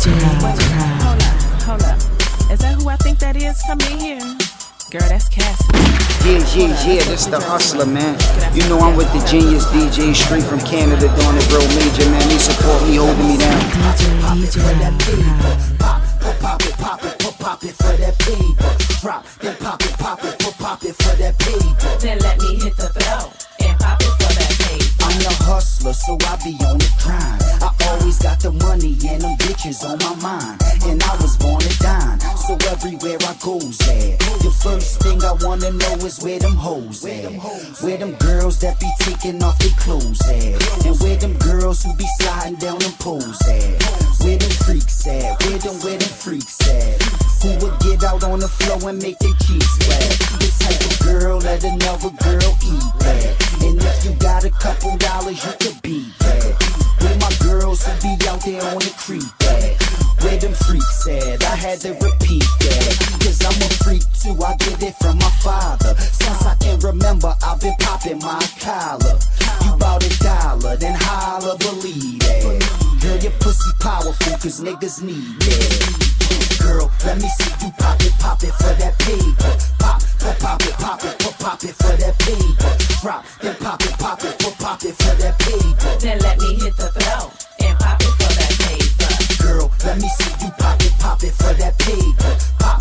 Hold up. Is that who I think that is coming in here? Girl, that's Cassidy. Yeah, this the hustler, man. You know I'm with the genius DJ straight from Canada, doing it real major, man. He support me, holding me down. Pop it for that paper. Pop it for that paper. Drop, then pop it for that paper. Then let me hit the flow and pop it for that paper. I'm the hustler, so I be on the grind. I always got the money and them bitches on my mind. And I was born to dine, so everywhere I goes at. The first thing I wanna know is where them hoes at. Where them girls that be taking off their clothes at. And where them girls who be sliding down them poles at. Where them freaks at, where them freaks at. Who would get out on the floor and make their cheeks wet. The type of girl that another girl eat that. And if you got a couple dollars, you could beat that. Where my girls who be out there on the creek at. Where them freaks at, I had to repeat that. Cause I'm a freak too, I get it from my father. Since I can remember, I've been popping my collar. You bout $1, then holla, believe that. Girl, your pussy powerful, cause niggas need that. Girl, let me see you pop it for that paper. Pop it for that paper. Drop, then pop it for that paper. Then let me hit the flow and pop it for that paper. Girl, let me see you pop it for that paper. Pop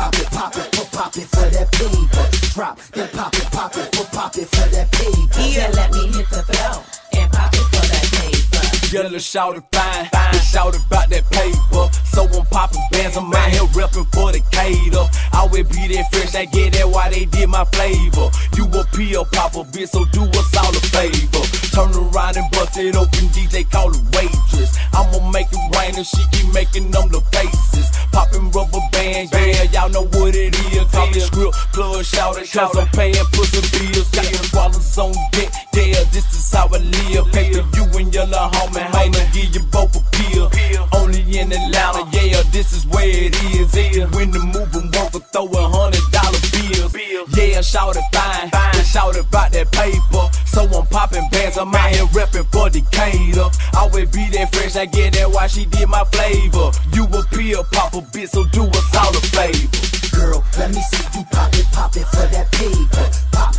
it for that paper. Drop, then pop it for that paper. Then let me hit the flow and pop it for that paper. Yellow shouted fine, shout about that paper. So I'm popping bands, I'm out here reppin' for the cater. I always be that fresh, I get that why they did my flavor. You a pill popper, bitch, so do us all a favor. Turn around and bust it open, DJ call it waitress. I'ma make it rain and she keep making them the faces. Poppin' rubber bands, yeah, y'all know what it is. Talkin' script, plug, shoutin', cause I'm payin' pussy bills. Got the swallows on deck, yeah, this is how I live. Pay to you and your little homie, I'ma give you both a pill. Only in Atlanta, yeah, this is where it is. When the moving work, throw $100 bills. Yeah, shout it fine, shout about that paper. So I'm popping bands, I'm out here reppin' for Decatur. Always be that fresh, I get that why she did my flavor. You a pill popper, bitch, so do us all a favor. Girl, let me see you pop it for that paper. Pop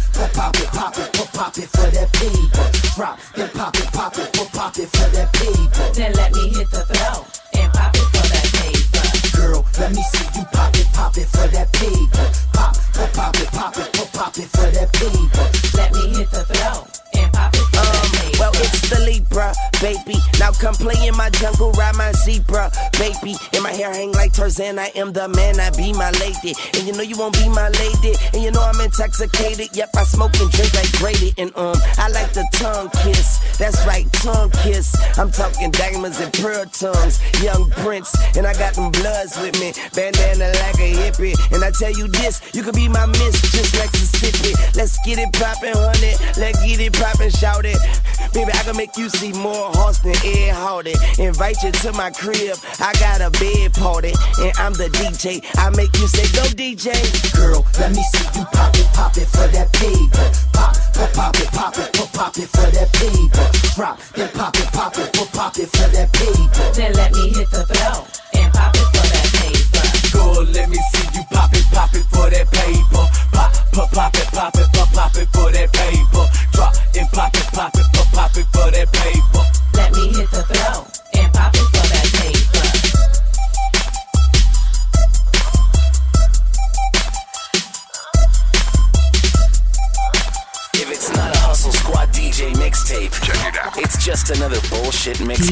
it for that paper. Drop, then pop it for that paper. Then let me hit the flow and pop it for that paper. Girl, let me see you pop it for that paper. Pop it for that paper. Let me hit the flow and pop it for that paper. Well, it's the Libra, baby. Now come play in my jungle, ride my zebra, baby. And my hair hang like Tarzan, I am the man, I be my lady. And you know you won't be my lady. And you know I'm intoxicated, yep, I smoke and drink like Grady. And I like the tongue kiss, that's right, tongue kiss. I'm talking diamonds and pearl tongues, young prince. And I got them bloods with me, bandana like a hippie. And I tell you this, you could be my miss, just like Mississippi. Let's get it poppin', honey, let's get it poppin', shout it. Baby, I can make you see more horse than Ed Hardy. Invite you to my crib, I got a bed party. And I'm the DJ, I make you say, go DJ. Girl, let me see you pop it for that paper. Pop it for that paper. Drop, then pop it for that paper. Then let me hit the flow and pop it for that paper. Girl, let me see you pop it for that paper. Pop it for that paper. Drop and pop it for that paper. Let me hit the flow and pop it for that paper. If it's not a Hustle Squad DJ mixtape, check it out. It's just another bullshit mix.